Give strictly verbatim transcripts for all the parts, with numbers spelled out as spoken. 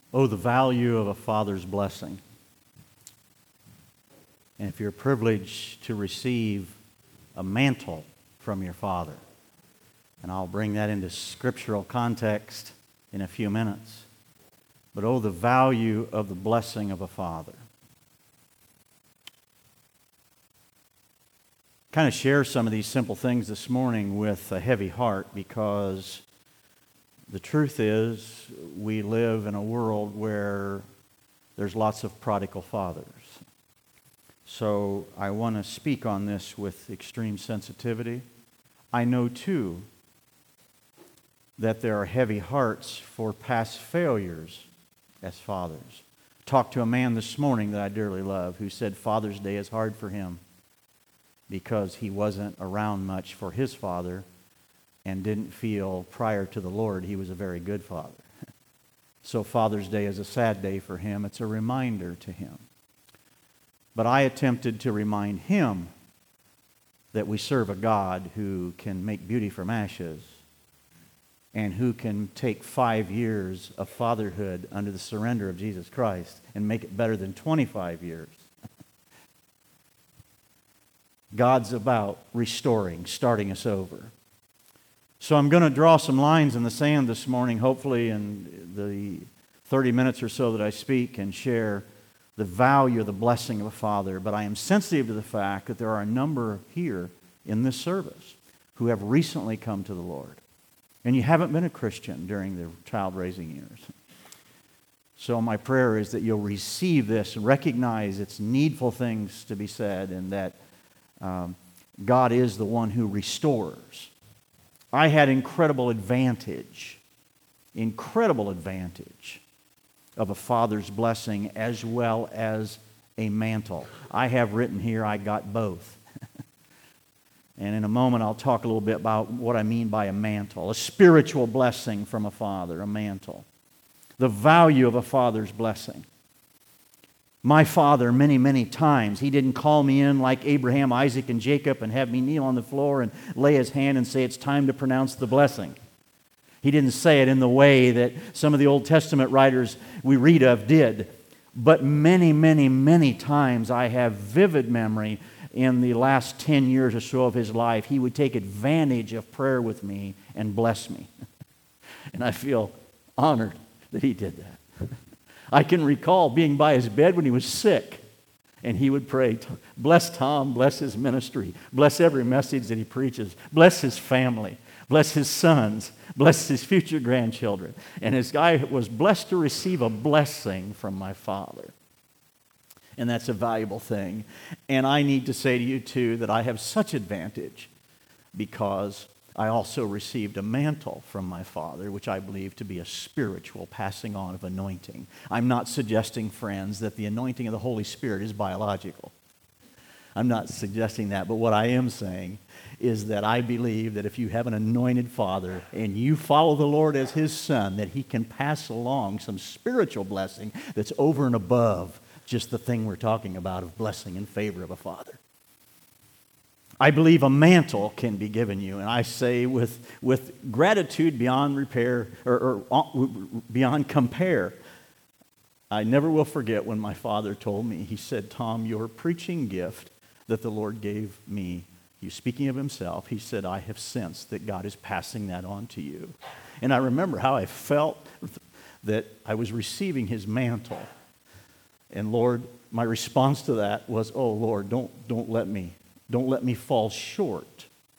Oh, the value of a father's blessing. And if you're privileged to receive a mantle from your father, and I'll bring that into scriptural context in a few minutes, but oh, the value of the blessing of a father. Kind of share some of these simple things this morning with a heavy heart, because the truth is we live in a world where there's lots of prodigal fathers. So I want to speak on this with extreme sensitivity. I know too that there are heavy hearts for past failures as fathers. Talked to a man this morning that I dearly love who said Father's Day is hard for him because he wasn't around much for his father and didn't feel prior to the Lord he was a very good father. So Father's Day is a sad day for him. It's a reminder to him. But I attempted to remind him that we serve a God who can make beauty from ashes and who can take five years of fatherhood under the surrender of Jesus Christ and make it better than twenty-five years. God's about restoring, starting us over. So I'm going to draw some lines in the sand this morning, hopefully in the thirty minutes or so that I speak, and share the value of the blessing of a father. But I am sensitive to the fact that there are a number here in this service who have recently come to the Lord. And you haven't been a Christian during the child-raising years. So my prayer is that you'll receive this and recognize it's needful things to be said, and that um, God is the one who restores. I had incredible advantage, incredible advantage of a father's blessing as well as a mantle. I have written here, I got both. And in a moment I'll talk a little bit about what I mean by a mantle. A spiritual blessing from a father, a mantle. The value of a father's blessing. My father, many, many times, he didn't call me in like Abraham, Isaac, and Jacob and have me kneel on the floor and lay his hand and say, it's time to pronounce the blessing. He didn't say it in the way that some of the Old Testament writers we read of did. But many, many, many times I have vivid memory in the last ten years or so of his life, he would take advantage of prayer with me and bless me. And I feel honored that he did that. I can recall being by his bed when he was sick, and he would pray, bless Tom, bless his ministry, bless every message that he preaches, bless his family, bless his sons, bless his future grandchildren. And this guy was blessed to receive a blessing from my father. And that's a valuable thing. And I need to say to you, too, that I have such advantage because I also received a mantle from my father, which I believe to be a spiritual passing on of anointing. I'm not suggesting, friends, that the anointing of the Holy Spirit is biological. I'm not suggesting that. But what I am saying is that I believe that if you have an anointed father and you follow the Lord as his son, that he can pass along some spiritual blessing that's over and above just the thing we're talking about of blessing and favor of a father. I believe a mantle can be given you, and I say with, with gratitude beyond repair or, or beyond compare. I never will forget when my father told me, he said, Tom, your preaching gift that the Lord gave me, you speaking of himself, he said, I have sensed that God is passing that on to you. And I remember how I felt that I was receiving his mantle. And Lord, my response to that was, oh Lord, don't, don't let me, don't let me fall short.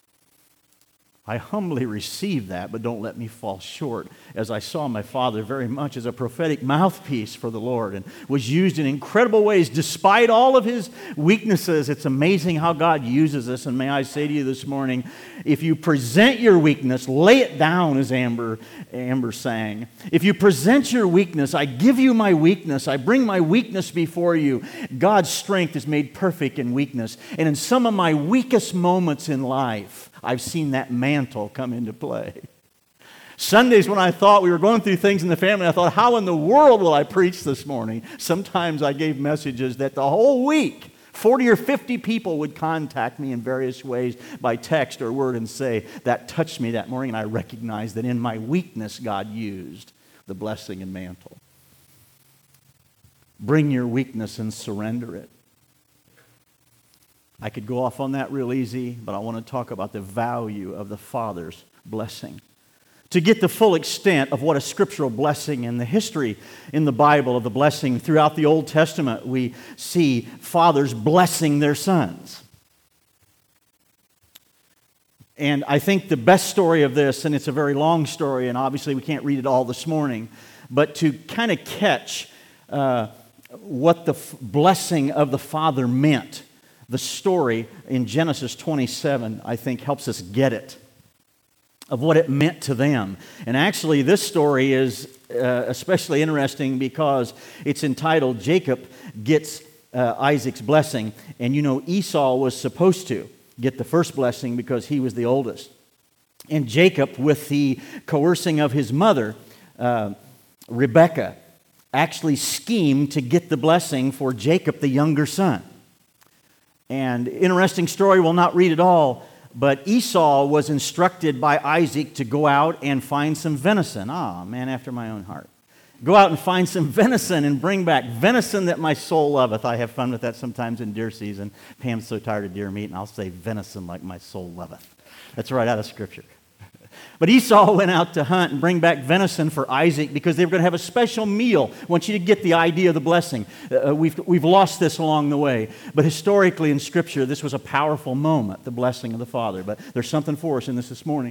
I humbly received that, but don't let me fall short, as I saw my father very much as a prophetic mouthpiece for the Lord and was used in incredible ways despite all of his weaknesses. It's amazing how God uses us. And may I say to you this morning, if you present your weakness, lay it down, as Amber, Amber sang. If you present your weakness, I give you my weakness. I bring my weakness before you. God's strength is made perfect in weakness. And in some of my weakest moments in life, I've seen that mantle come into play. Sundays when I thought we were going through things in the family, I thought, how in the world will I preach this morning? Sometimes I gave messages that the whole week, forty or fifty people would contact me in various ways by text or word and say, that touched me that morning, and I recognized that in my weakness God used the blessing and mantle. Bring your weakness and surrender it. I could go off on that real easy, but I want to talk about the value of the Father's blessing. To get the full extent of what a scriptural blessing and the history in the Bible of the blessing throughout the Old Testament, we see fathers blessing their sons. And I think the best story of this, and it's a very long story, and obviously we can't read it all this morning, but to kind of catch uh, what the f- blessing of the Father meant, the story in Genesis twenty-seven, I think, helps us get it, of what it meant to them. And actually, this story is uh, especially interesting because it's entitled, Jacob Gets uh, Isaac's Blessing. And you know, Esau was supposed to get the first blessing because he was the oldest. And Jacob, with the coercing of his mother, uh, Rebekah, actually schemed to get the blessing for Jacob, the younger son. And interesting story, we'll not read it all, but Esau was instructed by Isaac to go out and find some venison. Ah, man after my own heart. Go out and find some venison and bring back venison that my soul loveth. I have fun with that sometimes in deer season. Pam's so tired of deer meat, and I'll say venison like my soul loveth. That's right out of Scripture. But Esau went out to hunt and bring back venison for Isaac because they were going to have a special meal. I want you to get the idea of the blessing. Uh, we've, we've lost this along the way. But historically in Scripture, this was a powerful moment, the blessing of the Father. But there's something for us in this this morning.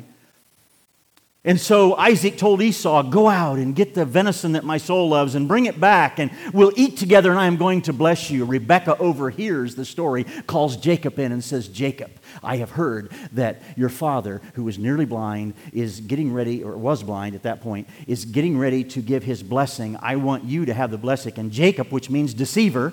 And so Isaac told Esau, go out and get the venison that my soul loves and bring it back and we'll eat together and I am going to bless you. Rebekah overhears the story, calls Jacob in and says, Jacob, I have heard that your father, who was nearly blind, is getting ready, or was blind at that point, is getting ready to give his blessing. I want you to have the blessing. And Jacob, which means deceiver,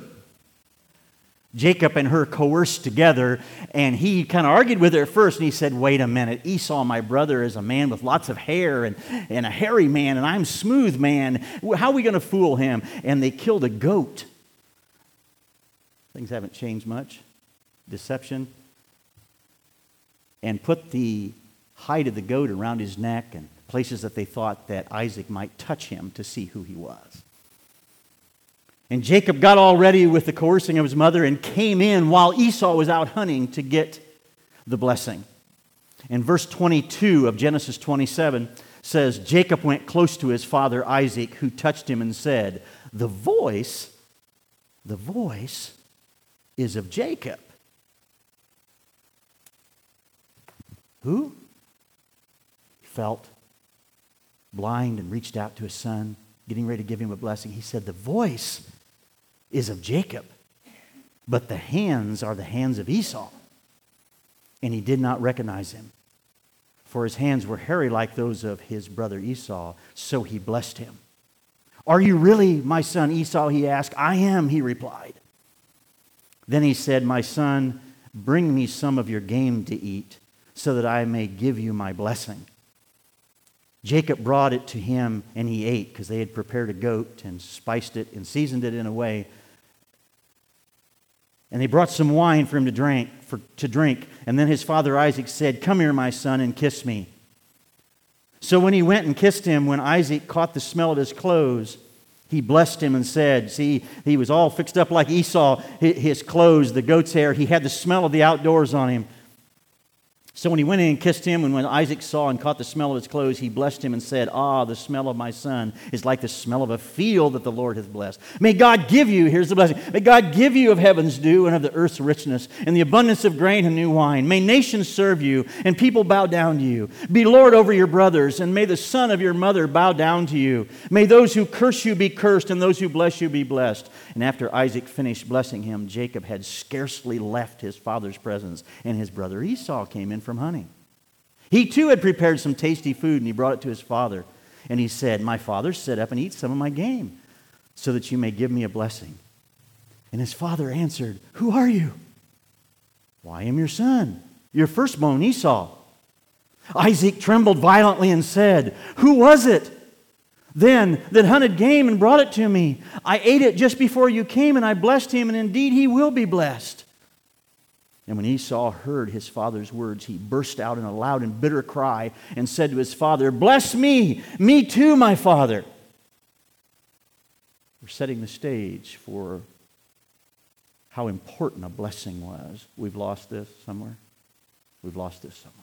Jacob and her coerced together, and he kind of argued with her at first, and he said, wait a minute, Esau, my brother, is a man with lots of hair and, and a hairy man, and I'm smooth man. How are we going to fool him? And they killed a goat. Things haven't changed much. Deception. And put the hide of the goat around his neck and places that they thought that Isaac might touch him to see who he was. And Jacob got all ready with the coercing of his mother and came in while Esau was out hunting to get the blessing. And verse twenty-two of Genesis twenty-seven says, Jacob went close to his father Isaac, who touched him and said, the voice, the voice is of Jacob. Who? He felt blind and reached out to his son, getting ready to give him a blessing. He said, the voice is of Jacob, but the hands are the hands of Esau. And he did not recognize him, for his hands were hairy like those of his brother Esau, so he blessed him. Are you really my son Esau, he asked. I am, he replied. Then he said, my son, bring me some of your game to eat, so that I may give you my blessing. Jacob brought it to him, and he ate, because they had prepared a goat and spiced it and seasoned it in a way. And they brought some wine for him to drink, for, to drink. And then his father Isaac said, come here, my son, and kiss me. So when he went and kissed him, when Isaac caught the smell of his clothes, he blessed him and said, see, he was all fixed up like Esau, his clothes, the goat's hair. He had the smell of the outdoors on him. So when he went in and kissed him, and when Isaac saw and caught the smell of his clothes, he blessed him and said, ah, the smell of my son is like the smell of a field that the Lord hath blessed. May God give you, here's the blessing, may God give you of heaven's dew and of the earth's richness and the abundance of grain and new wine. May nations serve you and people bow down to you. Be Lord over your brothers, and may the son of your mother bow down to you. May those who curse you be cursed, and those who bless you be blessed. And after Isaac finished blessing him, Jacob had scarcely left his father's presence, and his brother Esau came in from hunting. He too had prepared some tasty food, and he brought it to his father. And he said, my father, sit up and eat some of my game, so that you may give me a blessing. And his father answered, who are you? Why, I am your son, your firstborn Esau. Isaac trembled violently and said, who was it then that hunted game and brought it to me? I ate it just before you came, and I blessed him, and indeed he will be blessed. And when Esau heard his father's words, he burst out in a loud and bitter cry and said to his father, bless me, me too, my father. We're setting the stage for how important a blessing was. We've lost this somewhere. We've lost this somewhere.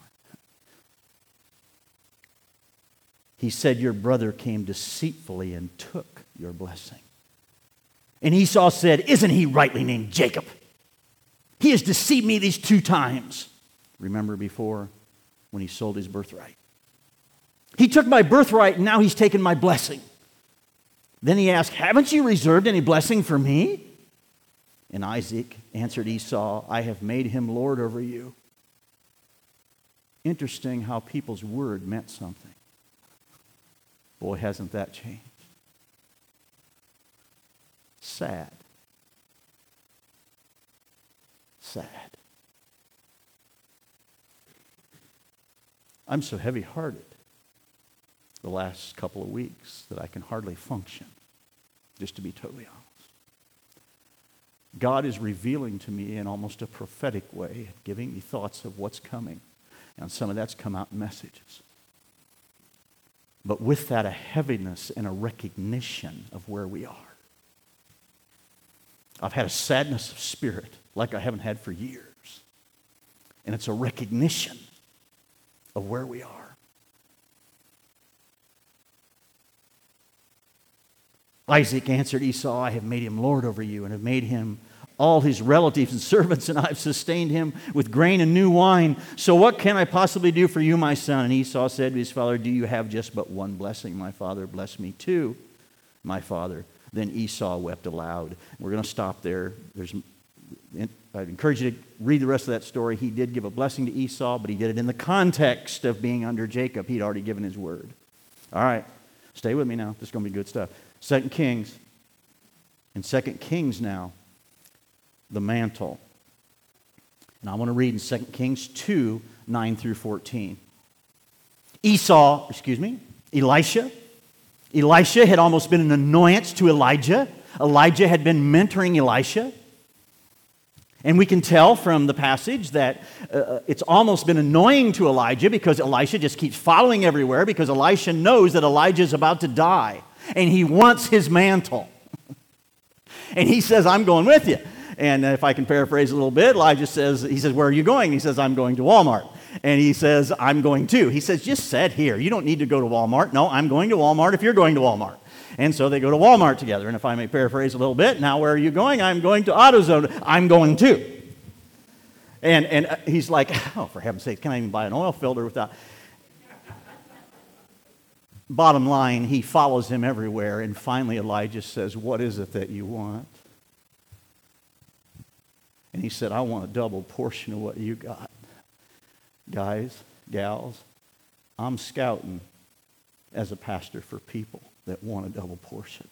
He said, your brother came deceitfully and took your blessing. And Esau said, isn't he rightly named Jacob? He has deceived me these two times. Remember before when he sold his birthright? He took my birthright and now he's taken my blessing. Then he asked, haven't you reserved any blessing for me? And Isaac answered Esau, I have made him lord over you. Interesting how people's word meant something. Boy, hasn't that changed. Sad. Sad. I'm so heavy-hearted the last couple of weeks that I can hardly function, just to be totally honest. God is revealing to me in almost a prophetic way, giving me thoughts of what's coming. And some of that's come out in messages. But with that, a heaviness and a recognition of where we are. I've had a sadness of spirit like I haven't had for years. And it's a recognition of where we are. Isaac answered Esau, I have made him lord over you and have made him all his relatives and servants, and I've sustained him with grain and new wine. So what can I possibly do for you, my son? And Esau said to his father, do you have just but one blessing, my father? Bless me too, my father. Then Esau wept aloud. We're going to stop there. There's, I'd encourage you to read the rest of that story. He did give a blessing to Esau, but he did it in the context of being under Jacob. He'd already given his word. All right, stay with me now. This is going to be good stuff. Second Kings. In Second Kings now, the mantle. And I want to read in Second Kings two, nine through fourteen. Esau, excuse me, Elisha. Elisha had almost been an annoyance to Elijah. Elijah had been mentoring Elisha. And we can tell from the passage that uh, it's almost been annoying to Elijah because Elisha just keeps following everywhere because Elisha knows that Elijah is about to die. And he wants his mantle. And he says, I'm going with you. And if I can paraphrase a little bit, Elijah says, he says, where are you going? He says, I'm going to Walmart. And he says, I'm going too. He says, just sit here. You don't need to go to Walmart. No, I'm going to Walmart if you're going to Walmart. And so they go to Walmart together. And if I may paraphrase a little bit, now where are you going? I'm going to AutoZone. I'm going too. And, and he's like, oh, for heaven's sake, can I even buy an oil filter without... Bottom line, he follows him everywhere. And finally Elijah says, what is it that you want? And he said, I want a double portion of what you got. Guys, gals, I'm scouting as a pastor for people that want a double portion.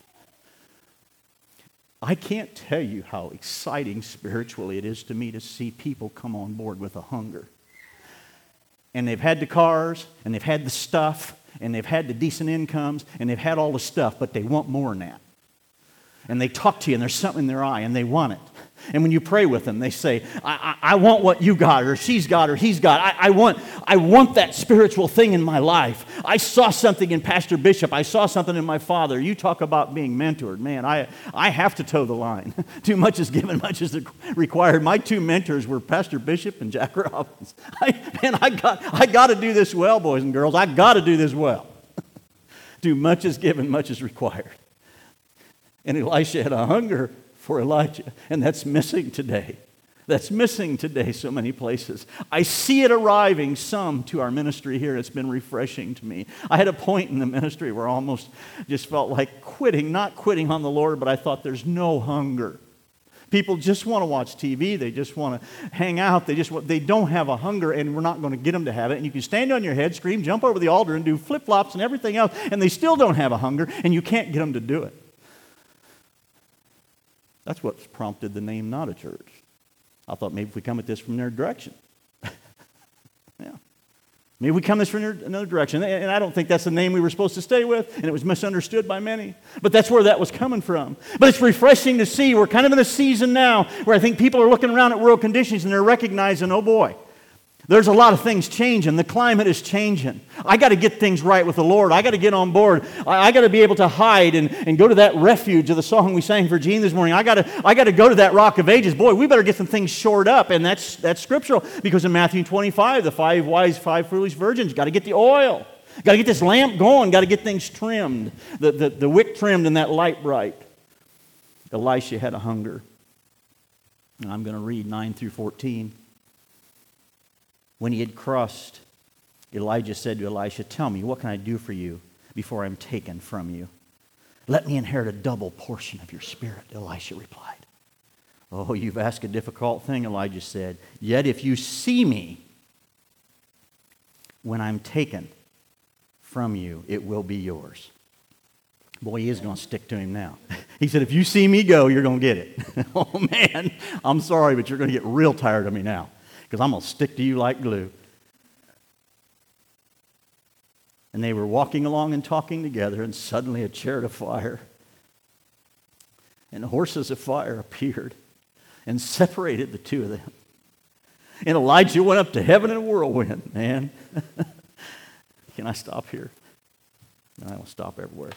I can't tell you how exciting spiritually it is to me to see people come on board with a hunger. And they've had the cars, and they've had the stuff, and they've had the decent incomes, and they've had all the stuff, but they want more than that. And they talk to you, and there's something in their eye, and they want it. And when you pray with them, they say, I, I, I want what you got, or she's got, or he's got. I, I, want, I want that spiritual thing in my life. I saw something in Pastor Bishop. I saw something in my father. You talk about being mentored. Man, I, I have to toe the line. Too much is given, much is required. My two mentors were Pastor Bishop and Jack Robbins. I, man, I got, I got to do this well, boys and girls. I got to do this well. Too much is given, much is required. And Elisha had a hunger for Elijah, and that's missing today. That's missing today so many places. I see it arriving some to our ministry here. It's been refreshing to me. I had a point in the ministry where I almost just felt like quitting, not quitting on the Lord, but I thought there's no hunger. People just want to watch T V. They just want to hang out. They just want, they don't have a hunger, and we're not going to get them to have it. And you can stand on your head, scream, jump over the altar, and do flip-flops and everything else, and they still don't have a hunger, and you can't get them to do it. That's what's prompted the name Not a Church. I thought maybe if we come at this from their direction. Yeah. Maybe we come this from another direction. And I don't think that's the name we were supposed to stay with, and it was misunderstood by many. But that's where that was coming from. But it's refreshing to see. We're kind of in a season now where I think people are looking around at world conditions and they're recognizing, oh boy, There's a lot of things changing. The climate is changing. I got to get things right with the Lord. I got to get on board. I, I got to be able to hide and, and go to that refuge of the song we sang for Gene this morning. I got to I got to go to that rock of ages. Boy, we better get some things shored up. And that's that's scriptural, because in Matthew twenty-five, the five wise, five foolish virgins, got to get the oil. Got to get this lamp going. Got to get things trimmed. The, the, the wick trimmed and that light bright. Elisha had a hunger. And I'm going to read nine through fourteen. When he had crossed, Elijah said to Elisha, "Tell me, what can I do for you before I'm taken from you?" "Let me inherit a double portion of your spirit," Elisha replied. "Oh, you've asked a difficult thing," Elijah said. "Yet if you see me when I'm taken from you, it will be yours." Boy, he is going to stick to him now. He said, "If you see me go, you're going to get it." Oh, man, I'm sorry, but you're going to get real tired of me now, because I'm going to stick to you like glue. And they were walking along and talking together, and suddenly a chariot of fire and horses of fire appeared and separated the two of them. And Elijah went up to heaven in a whirlwind, man. Can I stop here? No, I will stop everywhere.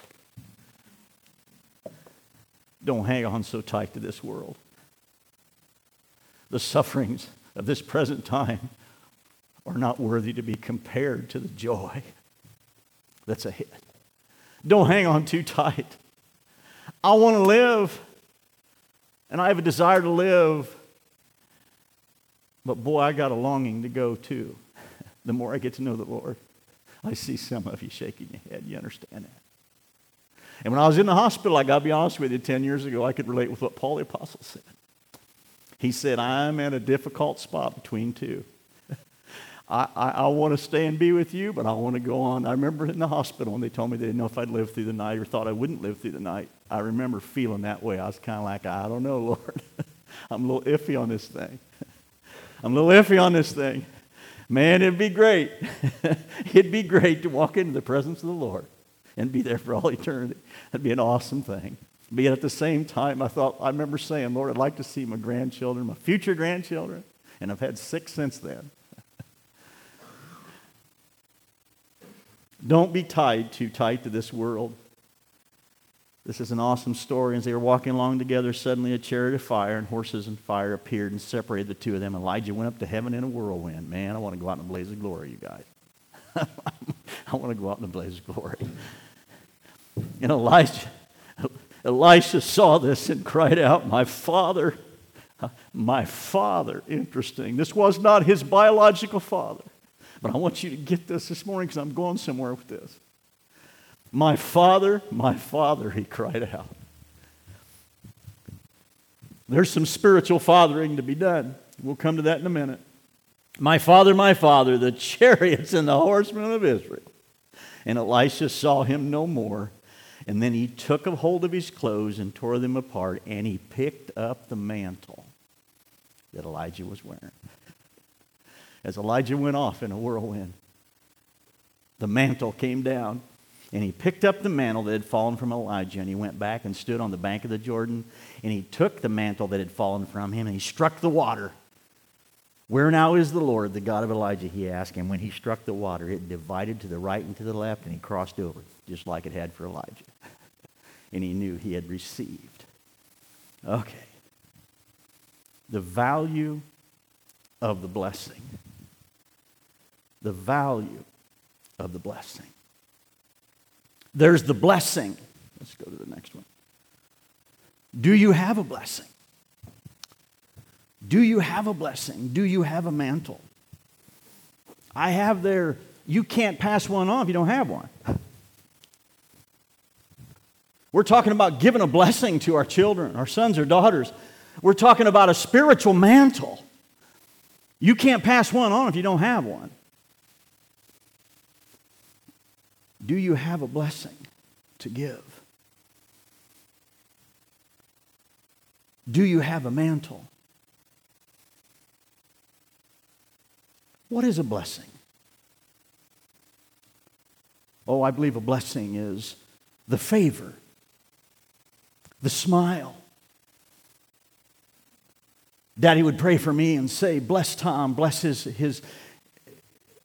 Don't hang on so tight to this world. The sufferings of this present time are not worthy to be compared to the joy that's ahead. Don't hang on too tight. I want to live, and I have a desire to live, but boy, I got a longing to go too. The more I get to know the Lord. I see some of you shaking your head. You understand that? And when I was in the hospital, I got to be honest with you, ten years ago, I could relate with what Paul the Apostle said. He said, "I'm at a difficult spot between two. I, I, I want to stay and be with you, but I want to go on." I remember in the hospital when they told me they didn't know if I'd live through the night or thought I wouldn't live through the night. I remember feeling that way. I was kind of like, I don't know, Lord. I'm a little iffy on this thing. I'm a little iffy on this thing. Man, it'd be great. It'd be great to walk into the presence of the Lord and be there for all eternity. That'd be an awesome thing. But yet at the same time, I thought, I remember saying, "Lord, I'd like to see my grandchildren, my future grandchildren." And I've had six since then. Don't be tied too tight to this world. This is an awesome story. As they were walking along together, suddenly a chariot of fire and horses and fire appeared and separated the two of them. Elijah went up to heaven in a whirlwind. Man, I want to go out in a blaze of glory, you guys. I want to go out in a blaze of glory. And Elijah, Elisha saw this and cried out, "My father, my father." Interesting. This was not his biological father. But I want you to get this this morning, because I'm going somewhere with this. "My father, my father," he cried out. There's some spiritual fathering to be done. We'll come to that in a minute. "My father, my father, the chariots and the horsemen of Israel." And Elisha saw him no more. And then he took a hold of his clothes and tore them apart, and he picked up the mantle that Elijah was wearing. As Elijah went off in a whirlwind, the mantle came down, and he picked up the mantle that had fallen from Elijah, and he went back and stood on the bank of the Jordan, and he took the mantle that had fallen from him, and he struck the water. "Where now is the Lord, the God of Elijah?" he asked. And when he struck the water, it divided to the right and to the left, and he crossed over, just like it had for Elijah. And he knew he had received. Okay. The value of the blessing. The value of the blessing. There's the blessing. Let's go to the next one. Do you have a blessing? Do you have a blessing? Do you have a mantle? I have there, you can't pass one on if you don't have one. We're talking about giving a blessing to our children, our sons or daughters. We're talking about a spiritual mantle. You can't pass one on if you don't have one. Do you have a blessing to give? Do you have a mantle? What is a blessing? Oh, I believe a blessing is the favor, the smile. Daddy would pray for me and say, "Bless Tom, bless his, his,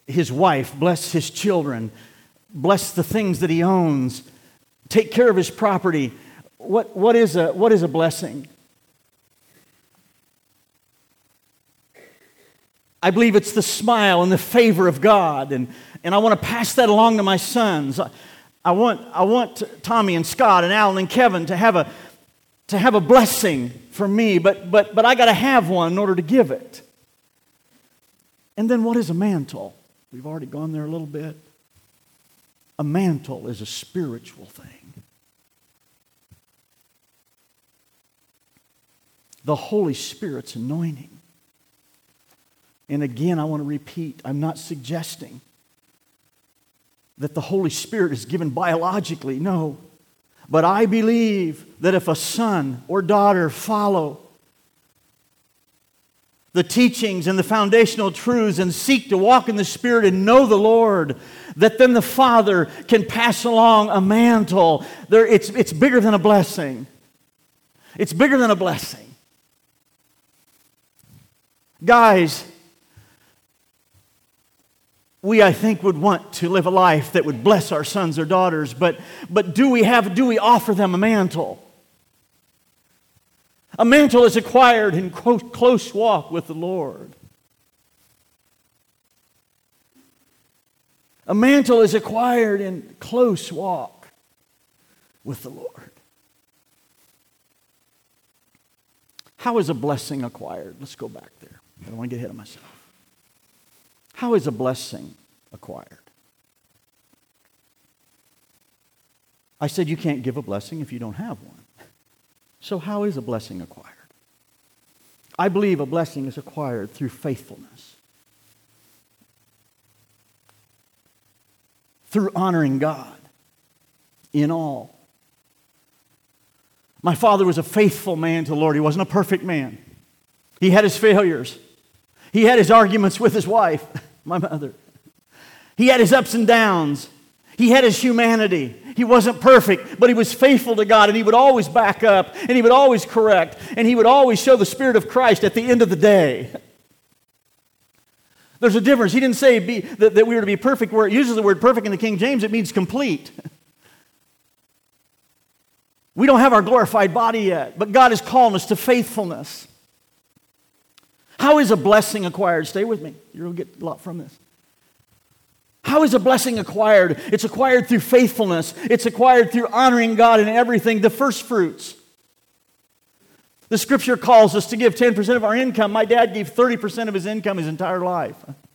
his wife, bless his children, bless the things that he owns, take care of his property. What, what, is, a, what is a blessing? I believe it's the smile and the favor of God, and, and I want to pass that along to my sons. I, I want, I want Tommy and Scott and Alan and Kevin to have a, to have a blessing from me, but, but, but I got to have one in order to give it. And then what is a mantle? We've already gone there a little bit. A mantle is a spiritual thing. The Holy Spirit's anointing. And again, I want to repeat, I'm not suggesting that the Holy Spirit is given biologically. No. But I believe that if a son or daughter follow the teachings and the foundational truths and seek to walk in the Spirit and know the Lord, that then the Father can pass along a mantle. There, it's, it's bigger than a blessing. It's bigger than a blessing. Guys, we, I think, would want to live a life that would bless our sons or daughters, but, but do we have, do we offer them a mantle? A mantle is acquired in close walk with the Lord. A mantle is acquired in close walk with the Lord. How is a blessing acquired? Let's go back there. I don't want to get ahead of myself. How is a blessing acquired? I said you can't give a blessing if you don't have one. So how is a blessing acquired? I believe a blessing is acquired through faithfulness. Through honoring God in all. My father was a faithful man to the Lord. He wasn't a perfect man. He had his failures. He had his arguments with his wife, my mother. He had his ups and downs. He had his humanity. He wasn't perfect, but he was faithful to God, and he would always back up, and he would always correct, and he would always show the Spirit of Christ at the end of the day. There's a difference. He didn't say be, that, that we were to be perfect, where it uses the word perfect in the King James, it means complete. We don't have our glorified body yet, but God is calling us to faithfulness. How is a blessing acquired? Stay with me. You're going to get a lot from this. How is a blessing acquired? It's acquired through faithfulness. It's acquired through honoring God in everything, the first fruits. The Scripture calls us to give ten percent of our income. My dad gave thirty percent of his income his entire life.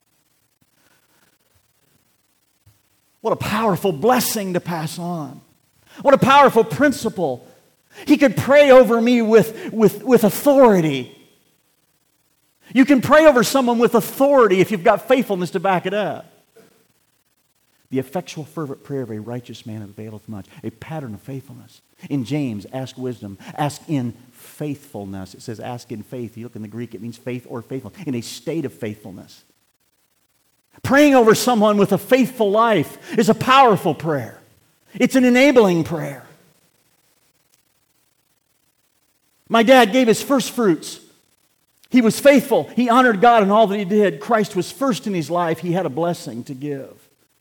What a powerful blessing to pass on. What a powerful principle. He could pray over me with, with, with authority. You can pray over someone with authority if you've got faithfulness to back it up. The effectual fervent prayer of a righteous man availeth much. A pattern of faithfulness. In James, ask wisdom. Ask in faithfulness. It says ask in faith. You look in the Greek, it means faith or faithfulness. In a state of faithfulness. Praying over someone with a faithful life is a powerful prayer. It's an enabling prayer. My dad gave his first fruits. He was faithful. He honored God in all that he did. Christ was first in his life. He had a blessing to give.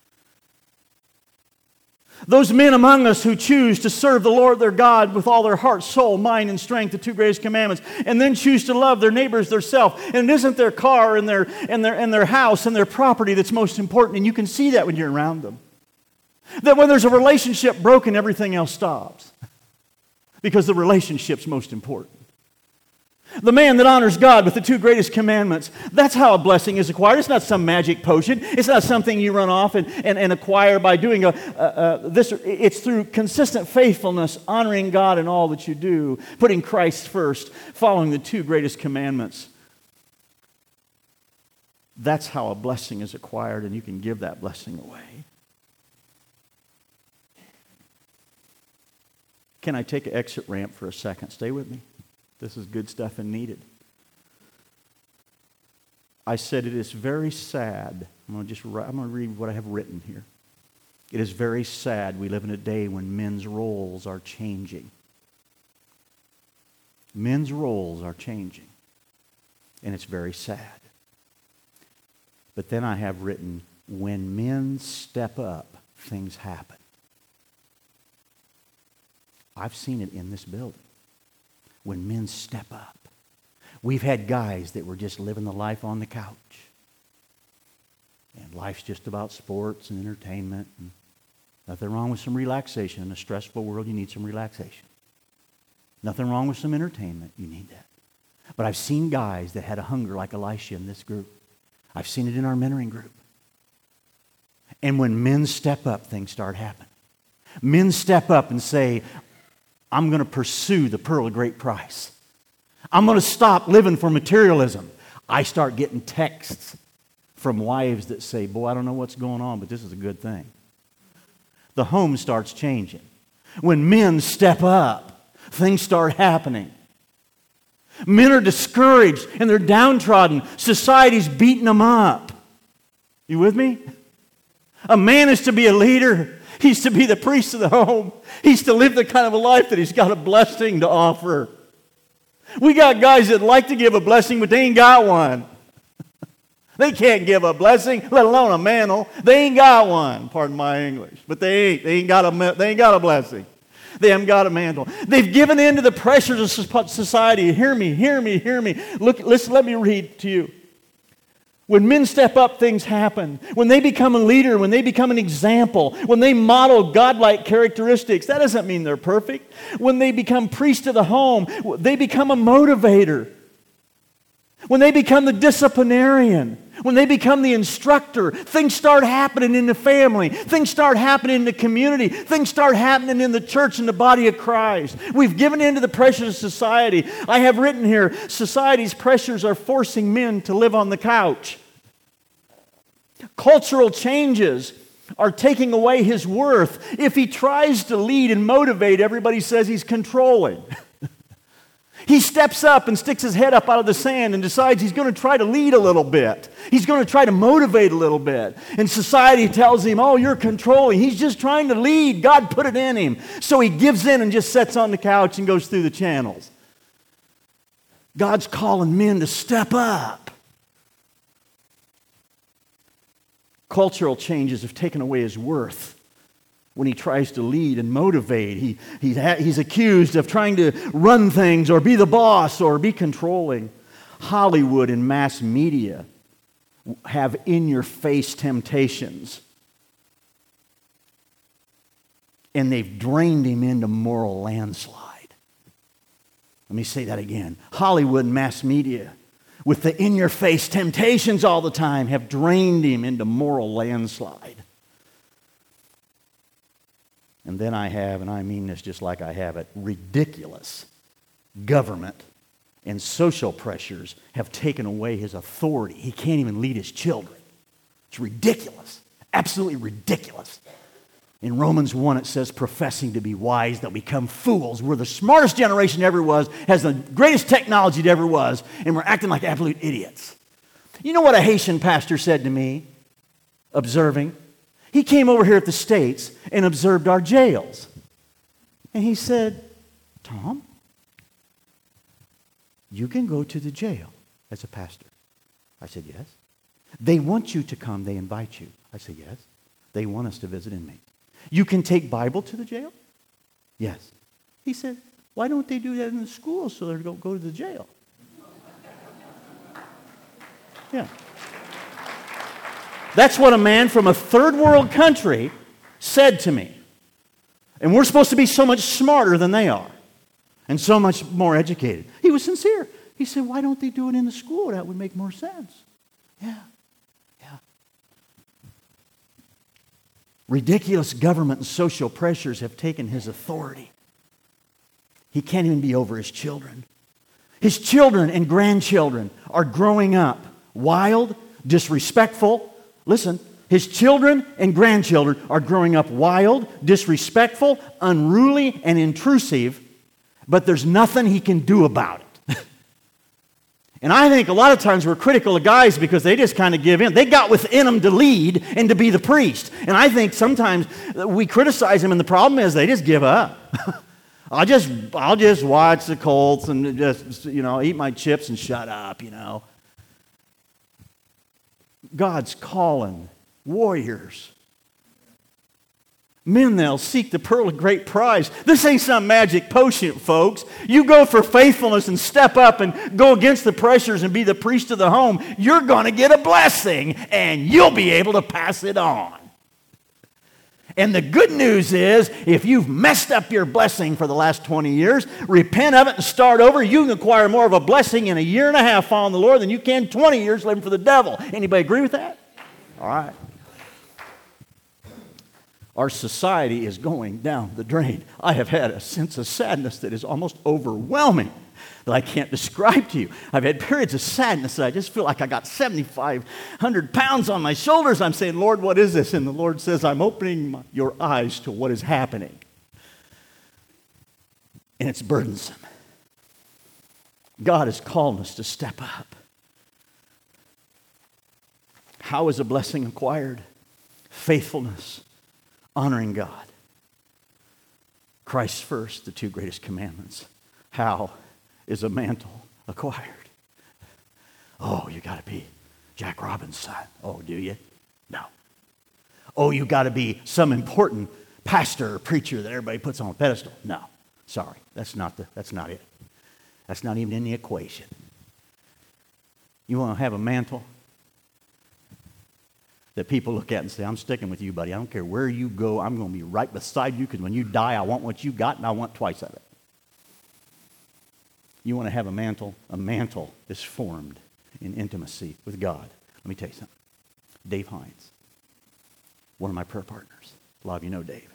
Those men among us who choose to serve the Lord their God with all their heart, soul, mind, and strength, the two greatest commandments, and then choose to love their neighbors their self. And it isn't their car and their, and, their, and their house and their property that's most important, and you can see that when you're around them. That when there's a relationship broken, everything else stops. Because the relationship's most important. The man that honors God with the two greatest commandments, that's how a blessing is acquired. It's not some magic potion. It's not something you run off and, and, and acquire by doing a, a, a, this. It's through consistent faithfulness, honoring God in all that you do, putting Christ first, following the two greatest commandments. That's how a blessing is acquired, and you can give that blessing away. Can I take an exit ramp for a second? Stay with me. This is good stuff and needed. I said it is very sad. I'm going to just I'm going to read what I have written here. It is very sad we live in a day when men's roles are changing. Men's roles are changing. And it's very sad. But then I have written, when men step up, things happen. I've seen it in this building. When men step up. We've had guys that were just living the life on the couch. And life's just about sports and entertainment. And nothing wrong with some relaxation. In a stressful world, you need some relaxation. Nothing wrong with some entertainment. You need that. But I've seen guys that had a hunger like Elisha in this group. I've seen it in our mentoring group. And when men step up, things start happening. Men step up and say, I'm going to pursue the pearl of great price. I'm going to stop living for materialism. I start getting texts from wives that say, boy, I don't know what's going on, but this is a good thing. The home starts changing. When men step up, things start happening. Men are discouraged and they're downtrodden. Society's beating them up. You with me? A man is to be a leader. He's to be the priest of the home. He's to live the kind of a life that he's got a blessing to offer. We got guys that like to give a blessing, but they ain't got one. They can't give a blessing, let alone a mantle. They ain't got one. Pardon my English, but they ain't. They ain't got a. They ain't got a blessing. They haven't got a mantle. They've given in to the pressures of society. Hear me, hear me, hear me. Look, listen. Let me read to you. When men step up, things happen. When they become a leader, when they become an example, when they model godlike characteristics, that doesn't mean they're perfect. When they become priest of the home, they become a motivator. When they become the disciplinarian, when they become the instructor, things start happening in the family. Things start happening in the community. Things start happening in the church and the body of Christ. We've given in to the pressures of society. I have written here, society's pressures are forcing men to live on the couch. Cultural changes are taking away his worth. If he tries to lead and motivate, everybody says he's controlling. He steps up and sticks his head up out of the sand and decides he's going to try to lead a little bit. He's going to try to motivate a little bit. And society tells him, oh, you're controlling. He's just trying to lead. God put it in him. So he gives in and just sits on the couch and goes through the channels. God's calling men to step up. Cultural changes have taken away his worth. When he tries to lead and motivate, he, he, he's accused of trying to run things or be the boss or be controlling. Hollywood and mass media have in-your-face temptations. And they've drained him into moral landslide. Let me say that again. Hollywood and mass media, with the in-your-face temptations all the time, have drained him into moral landslide. And then I have, and I mean this just like I have it, ridiculous government and social pressures have taken away his authority. He can't even lead his children. It's ridiculous. Absolutely ridiculous. In Romans one it says, professing to be wise, they'll become fools. We're the smartest generation ever was, has the greatest technology that ever was, and we're acting like absolute idiots. You know what a Haitian pastor said to me, observing? He came over here at the States and observed our jails. And he said, Tom, you can go to the jail as a pastor. I said, yes. They want you to come. They invite you. I said, yes. They want us to visit inmates. You can take Bible to the jail? Yes. He said, why don't they do that in the school so they don't go to the jail? Yeah. That's what a man from a third world country said to me. And we're supposed to be so much smarter than they are and so much more educated. He was sincere. He said, why don't they do it in the school? That would make more sense. Yeah, yeah. Ridiculous government and social pressures have taken his authority. He can't even be over his children. His children and grandchildren are growing up wild, disrespectful. Listen, his children and grandchildren are growing up wild, disrespectful, unruly, and intrusive, but there's nothing he can do about it. And I think a lot of times we're critical of guys because they just kind of give in. They got within them to lead and to be the priest. And I think sometimes we criticize them, and the problem is they just give up. I'll just, I'll just watch the Colts and just, you know, eat my chips and shut up, you know. God's calling warriors. Men that'll seek the pearl of great prize. This ain't some magic potion, folks. You go for faithfulness and step up and go against the pressures and be the priest of the home. You're going to get a blessing, and you'll be able to pass it on. And the good news is, if you've messed up your blessing for the last twenty years, repent of it and start over. You can acquire more of a blessing in a year and a half following the Lord than you can twenty years living for the devil. Anybody agree with that? All right. Our society is going down the drain. I have had a sense of sadness that is almost overwhelming that I can't describe to you. I've had periods of sadness that I just feel like I got seventy-five hundred pounds on my shoulders. I'm saying, Lord, what is this? And the Lord says, I'm opening my, your eyes to what is happening. And it's burdensome. God is calling us to step up. How is a blessing acquired? Faithfulness. Honoring God. Christ first, the two greatest commandments. How is a mantle acquired? Oh, you got to be Jack Robin's son. Oh, do you? No. Oh, you got to be some important pastor or preacher that everybody puts on a pedestal. No. Sorry. That's not the, that's not it. That's not even in the equation. You want to have a mantle that people look at and say, I'm sticking with you, buddy. I don't care where you go. I'm going to be right beside you because when you die, I want what you got and I want twice of it. You want to have a mantle? A mantle is formed in intimacy with God. Let me tell you something. Dave Hines, one of my prayer partners. A lot of you know Dave.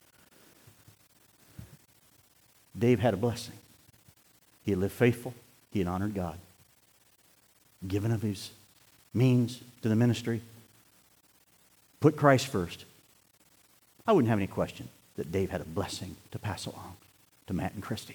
Dave had a blessing. He had lived faithful. He had honored God. Given of his means to the ministry. Put Christ first. I wouldn't have any question that Dave had a blessing to pass along to Matt and Christy.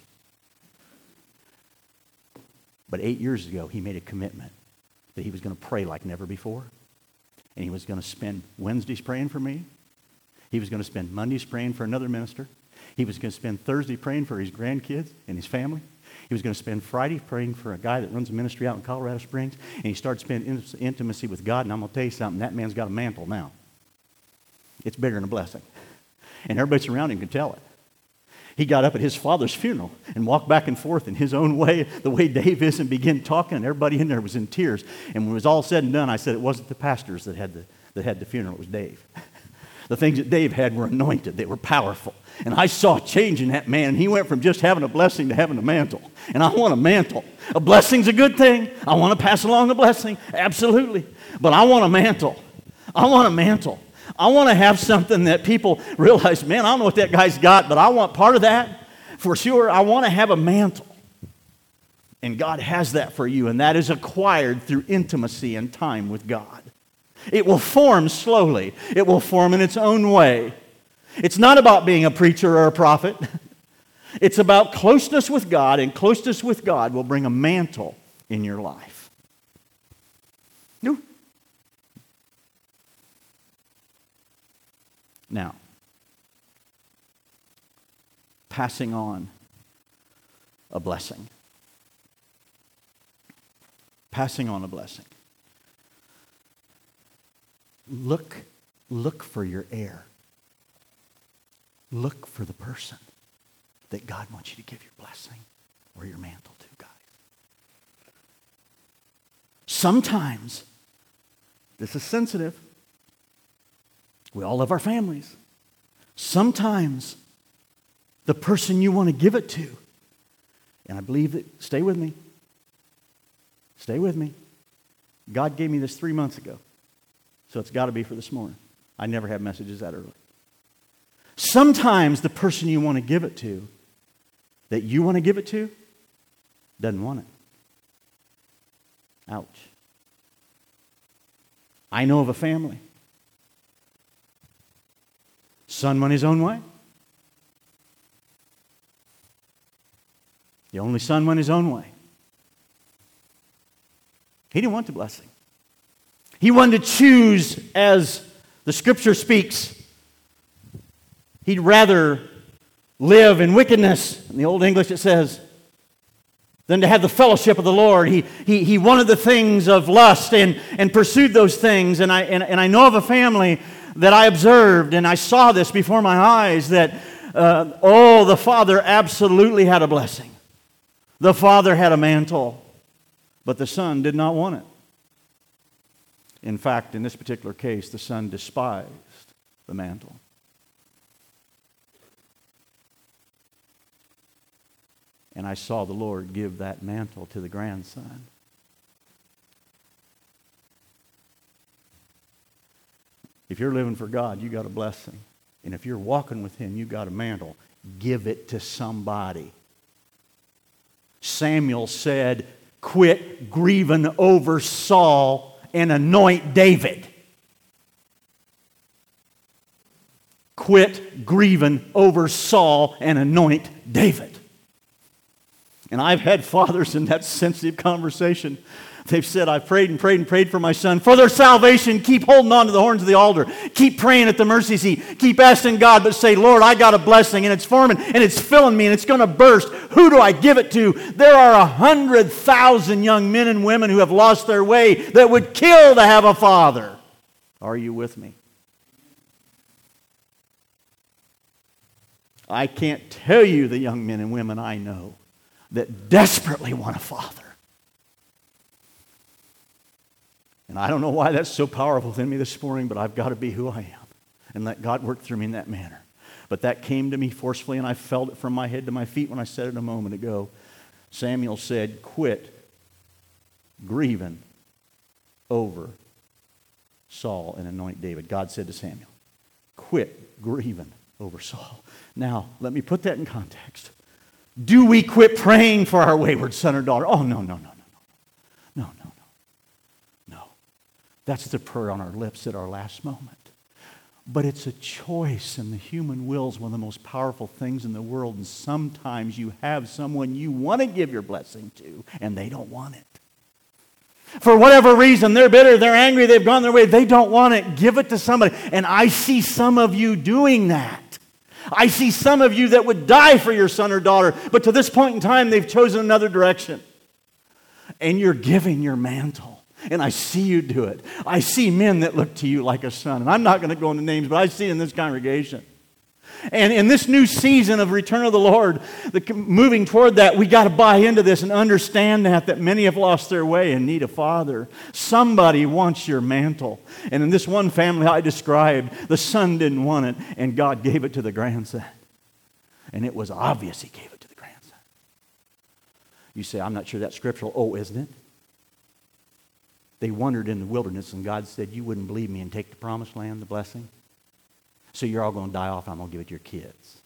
But eight years ago, he made a commitment that he was going to pray like never before. And he was going to spend Wednesdays praying for me. He was going to spend Mondays praying for another minister. He was going to spend Thursday praying for his grandkids and his family. He was going to spend Friday praying for a guy that runs a ministry out in Colorado Springs. And he started spending intimacy with God. And I'm going to tell you something. That man's got a mantle now. It's bigger than a blessing. And everybody surrounding him could tell it. He got up at his father's funeral and walked back and forth in his own way, the way Dave is, and began talking. And everybody in there was in tears. And when it was all said and done, I said it wasn't the pastors that had the, that had the funeral. It was Dave. The things that Dave had were anointed. They were powerful. And I saw change in that man. He went from just having a blessing to having a mantle. And I want a mantle. A blessing's a good thing. I want to pass along a blessing. Absolutely. But I want a mantle. I want a mantle. I want to have something that people realize, man, I don't know what that guy's got, but I want part of that for sure. I want to have a mantle. And God has that for you, and that is acquired through intimacy and time with God. It will form slowly. It will form in its own way. It's not about being a preacher or a prophet. It's about closeness with God, and closeness with God will bring a mantle in your life. No. Now, passing on a blessing. Passing on a blessing. Look, look for your heir. Look for the person that God wants you to give your blessing or your mantle to, guys. Sometimes, this is sensitive. We all love our families. Sometimes the person you want to give it to, and I believe that, stay with me. Stay with me. God gave me this three months ago, so it's got to be for this morning. I never have messages that early. Sometimes the person you want to give it to, that you want to give it to, doesn't want it. Ouch. I know of a family. Son went his own way. The only son went his own way. He didn't want the blessing. He wanted to choose, as the scripture speaks. He'd rather live in wickedness. In the Old English it says, than to have the fellowship of the Lord. He, he, he wanted the things of lust and, and pursued those things. And I, and, and I know of a family that I observed, and I saw this before my eyes, that, uh, oh, the father absolutely had a blessing. The father had a mantle, but the son did not want it. In fact, in this particular case, the son despised the mantle. And I saw the Lord give that mantle to the grandson. If you're living for God, you got a blessing. And if you're walking with Him, you got a mantle. Give it to somebody. Samuel said, quit grieving over Saul and anoint David. Quit grieving over Saul and anoint David. And I've had fathers in that sensitive conversation. They've said, I've prayed and prayed and prayed for my son. For their salvation, keep holding on to the horns of the altar. Keep praying at the mercy seat. Keep asking God, but say, Lord, I got a blessing, and it's forming, and it's filling me, and it's going to burst. Who do I give it to? There are a hundred thousand young men and women who have lost their way that would kill to have a father. Are you with me? I can't tell you the young men and women I know that desperately want a father. And I don't know why that's so powerful within me this morning, but I've got to be who I am and let God work through me in that manner. But that came to me forcefully, and I felt it from my head to my feet when I said it a moment ago. Samuel said, quit grieving over Saul and anoint David. God said to Samuel, quit grieving over Saul. Now, let me put that in context. Do we quit praying for our wayward son or daughter? Oh, no, no, no, no, no, no, no, no, no. That's the prayer on our lips at our last moment. But it's a choice, and the human will is one of the most powerful things in the world. And sometimes you have someone you want to give your blessing to, and they don't want it. For whatever reason, they're bitter, they're angry, they've gone their way, they don't want it. Give it to somebody. And I see some of you doing that. I see some of you that would die for your son or daughter, but to this point in time, they've chosen another direction. And you're giving your mantle. And I see you do it. I see men that look to you like a son. And I'm not going to go into names, but I see it in this congregation. And in this new season of return of the Lord, the, moving toward that, we got to buy into this and understand that, that many have lost their way and need a father. Somebody wants your mantle. And in this one family I described, the son didn't want it, and God gave it to the grandson. And it was obvious He gave it to the grandson. You say, I'm not sure that's scriptural. Oh, isn't it? They wandered in the wilderness, and God said, you wouldn't believe me and take the promised land, the blessing? So you're all going to die off, I'm going to give it to your kids.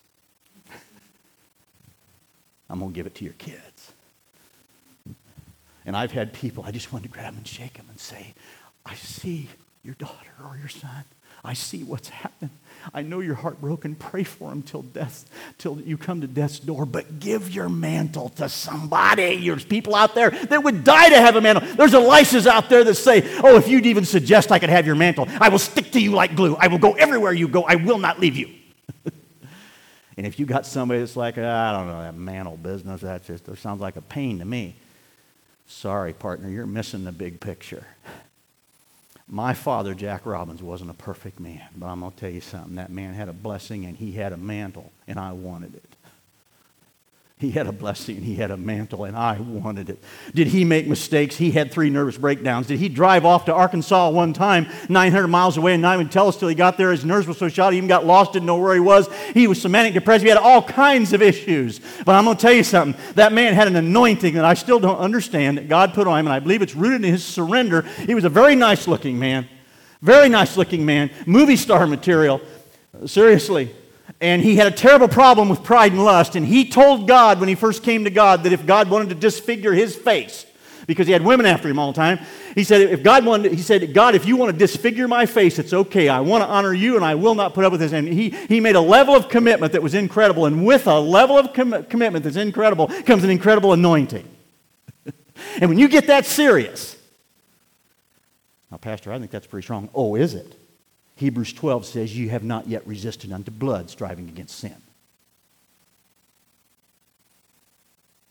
I'm going to give it to your kids. And I've had people, I just wanted to grab them and shake them and say, I see your daughter or your son. I see what's happening. I know you're heartbroken. Pray for them till death, till you come to death's door. But give your mantle to somebody. There's people out there that would die to have a mantle. There's Elishas out there that say, oh, if you'd even suggest I could have your mantle, I will stick to you like glue. I will go everywhere you go. I will not leave you. And if you got somebody that's like, I don't know, that mantle business, that just that sounds like a pain to me. Sorry, partner, you're missing the big picture. My father, Jack Robbins, wasn't a perfect man, but I'm going to tell you something. That man had a blessing, and he had a mantle, and I wanted it. He had a blessing, and he had a mantle, and I wanted it. Did he make mistakes? He had three nervous breakdowns. Did he drive off to Arkansas one time, nine hundred miles away, and not even tell us till he got there? His nerves were so shot, he even got lost, didn't know where he was. He was manic depressed. He had all kinds of issues. But I'm going to tell you something. That man had an anointing that I still don't understand that God put on him, and I believe it's rooted in his surrender. He was a very nice-looking man. Very nice-looking man. Movie star material. Seriously. And he had a terrible problem with pride and lust. And he told God when he first came to God that if God wanted to disfigure his face, because he had women after him all the time, he said, if God wanted, he said, God, if you want to disfigure my face, it's okay. I want to honor you, and I will not put up with this. And he, he made a level of commitment that was incredible. And with a level of com- commitment that's incredible comes an incredible anointing. And when you get that serious, now, Pastor, I think that's pretty strong. Oh, is it? Hebrews twelve says, you have not yet resisted unto blood, striving against sin.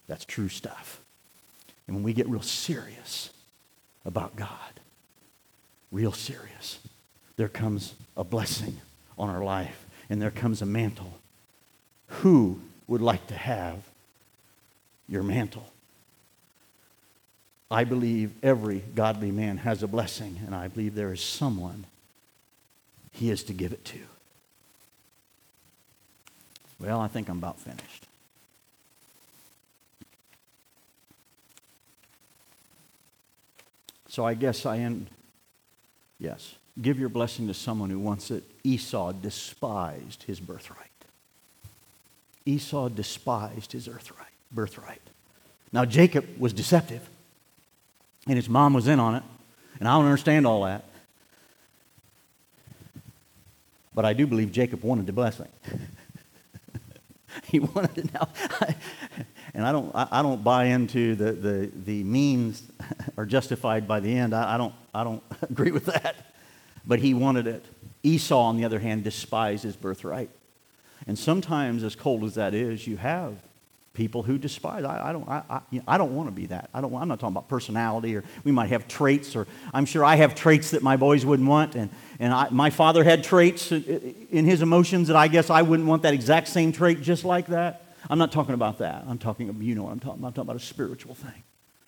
That's true stuff. And when we get real serious about God, real serious, there comes a blessing on our life, and there comes a mantle. Who would like to have your mantle? I believe every godly man has a blessing, and I believe there is someone he is to give it to. Well, I think I'm about finished. So I guess I end, yes, give your blessing to someone who wants it. Esau despised his birthright. Esau despised his birthright. birthright. Now Jacob was deceptive, and his mom was in on it, and I don't understand all that. But I do believe Jacob wanted the blessing. He wanted it now. And I don't I, I don't buy into the, the, the means are justified by the end. I, I don't I don't agree with that. But he wanted it. Esau, on the other hand, despised his birthright. And sometimes, as cold as that is, you have people who despise. I, I don't. I, I, you know, I don't want to be that. I don't. I'm not talking about personality, or we might have traits, or I'm sure I have traits that my boys wouldn't want, and and I, my father had traits in his emotions that I guess I wouldn't want that exact same trait just like that. I'm not talking about that. I'm talking. You know what I'm talking about. I'm talking about a spiritual thing.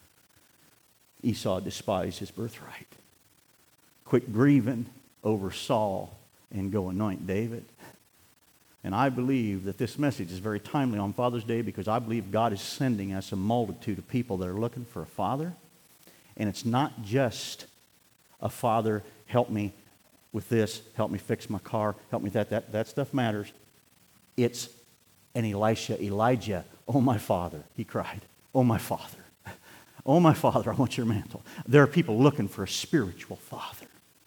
Esau despised his birthright. Quit grieving over Saul and go anoint David. And I believe that this message is very timely on Father's Day, because I believe God is sending us a multitude of people that are looking for a father. And it's not just a father, help me with this, help me fix my car, help me with that, that, that stuff matters. It's an Elisha, Elijah, oh my father, he cried, oh my father, oh my father, I want your mantle. There are people looking for a spiritual father.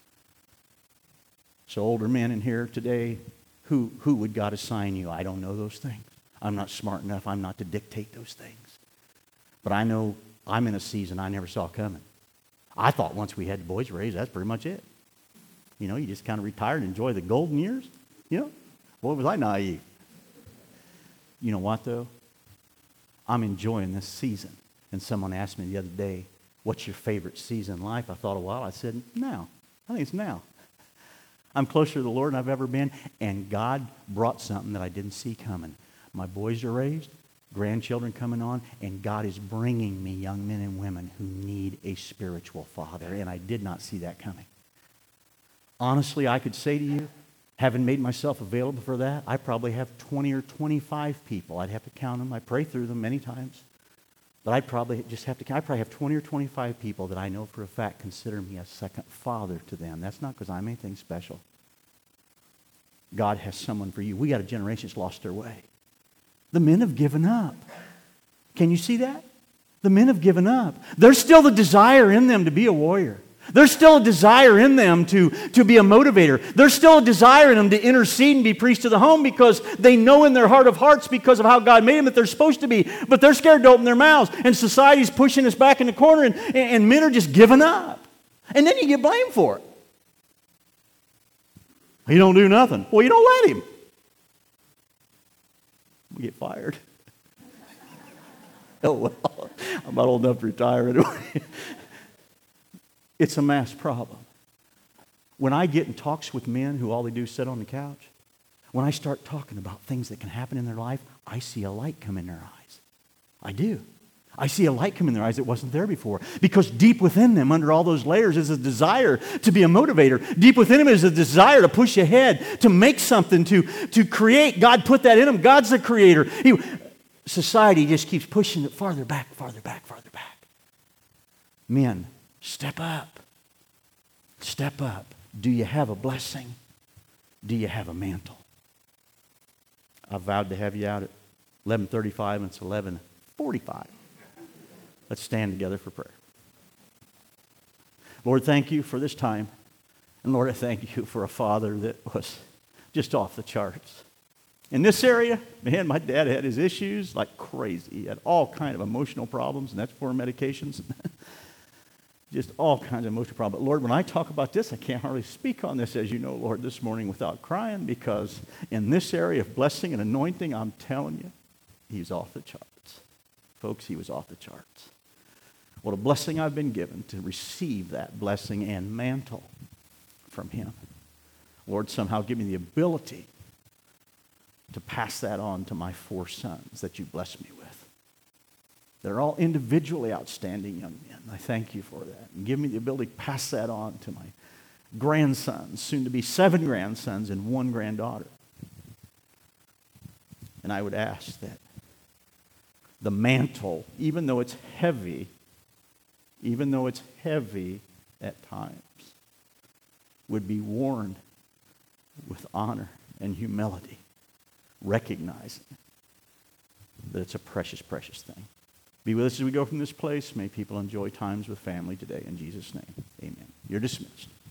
So older men in here today, Who, who would God assign you? I don't know those things. I'm not smart enough. I'm not to dictate those things. But I know I'm in a season I never saw coming. I thought once we had the boys raised, that's pretty much it. You know, you just kind of retire and enjoy the golden years. You know, boy, was I naive. You know what, though? I'm enjoying this season. And someone asked me the other day, what's your favorite season in life? I thought a while. I said, now. I think it's now. I'm closer to the Lord than I've ever been, and God brought something that I didn't see coming. My boys are raised, grandchildren coming on, and God is bringing me young men and women who need a spiritual father, and I did not see that coming. Honestly, I could say to you, having made myself available for that, I probably have twenty or twenty-five people. I'd have to count them. I pray through them many times. But I'd probably just have to, I probably have twenty or twenty-five people that I know for a fact consider me a second father to them. That's not because I'm anything special. God has someone for you. We got a generation that's lost their way. The men have given up. Can you see that? The men have given up. There's still the desire in them to be a warrior. There's still a desire in them to, to be a motivator. There's still a desire in them to intercede and be priest of the home, because they know in their heart of hearts, because of how God made them, that they're supposed to be. But they're scared to open their mouths. And society's pushing us back in the corner, and, and men are just giving up. And then you get blamed for it. He don't do nothing. Well, you don't let him. We get fired. Oh, well, I'm about old enough to retire anyway. It's a mass problem. When I get in talks with men who all they do is sit on the couch, when I start talking about things that can happen in their life, I see a light come in their eyes. I do. I see a light come in their eyes that wasn't there before. Because deep within them, under all those layers, is a desire to be a motivator. Deep within them is a desire to push ahead, to make something, to, to create. God put that in them. God's the creator. He, society just keeps pushing it farther back, farther back, farther back. Men, step up. Step up. Do you have a blessing? Do you have a mantle? I vowed to have you out at eleven thirty-five, and it's eleven forty-five. Let's stand together for prayer. Lord, thank you for this time. And Lord, I thank you for a father that was just off the charts. In this area, man, my dad had his issues like crazy. He had all kinds of emotional problems, and that's for medications. Just all kinds of emotional problems. But Lord, when I talk about this, I can't hardly speak on this, as you know, Lord, this morning without crying, because in this area of blessing and anointing, I'm telling you, he's off the charts. Folks, he was off the charts. What a blessing I've been given to receive that blessing and mantle from him. Lord, somehow give me the ability to pass that on to my four sons that you blessed me with. They're all individually outstanding young men. I thank you for that. And give me the ability to pass that on to my grandsons, soon to be seven grandsons and one granddaughter. And I would ask that the mantle, even though it's heavy, even though it's heavy at times, would be worn with honor and humility, recognizing that it's a precious, precious thing. Be with us as we go from this place. May people enjoy times with family today. In Jesus' name, amen. You're dismissed.